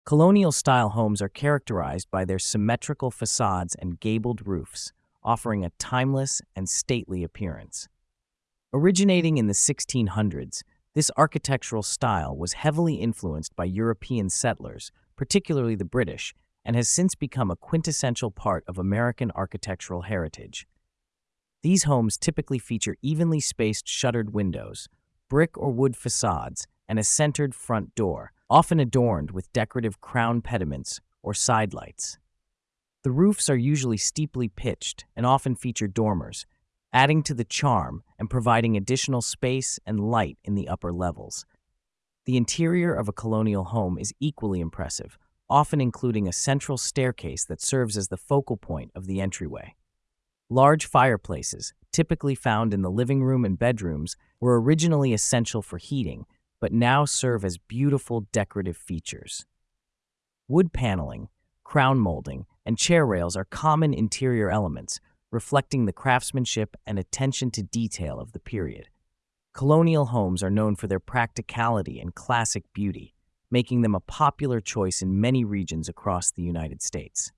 Colonial-style homes are characterized by their symmetrical facades and gabled roofs, offering a timeless and stately appearance. Originating in the 1600s, this architectural style was heavily influenced by European settlers, particularly the British, and has since become a quintessential part of American architectural heritage. These homes typically feature evenly spaced shuttered windows, brick or wood facades, and a centered front door, often adorned with decorative crown pediments or sidelights. The roofs are usually steeply pitched and often feature dormers, adding to the charm and providing additional space and light in the upper levels. The interior of a colonial home is equally impressive, often including a central staircase that serves as the focal point of the entryway. Large fireplaces, typically found in the living room and bedrooms, were originally essential for heating, but now serve as beautiful decorative features. Wood paneling, crown molding, and chair rails are common interior elements, reflecting the craftsmanship and attention to detail of the period. Colonial homes are known for their practicality and classic beauty, making them a popular choice in many regions across the United States.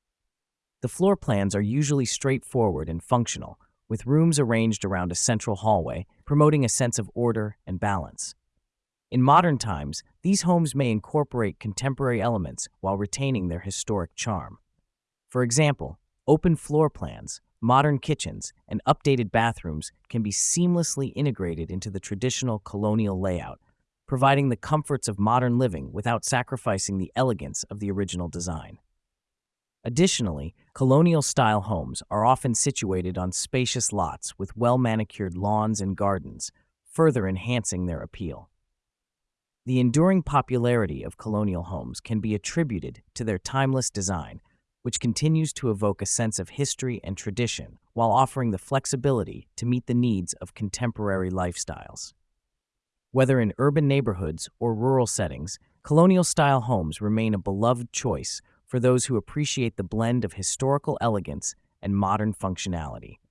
The floor plans are usually straightforward and functional, with rooms arranged around a central hallway, promoting a sense of order and balance. In modern times, these homes may incorporate contemporary elements while retaining their historic charm. For example, open floor plans, modern kitchens, and updated bathrooms can be seamlessly integrated into the traditional colonial layout, providing the comforts of modern living without sacrificing the elegance of the original design. Additionally, colonial-style homes are often situated on spacious lots with well-manicured lawns and gardens, further enhancing their appeal. The enduring popularity of colonial homes can be attributed to their timeless design, which continues to evoke a sense of history and tradition while offering the flexibility to meet the needs of contemporary lifestyles. Whether in urban neighborhoods or rural settings, colonial-style homes remain a beloved choice for those who appreciate the blend of historical elegance and modern functionality.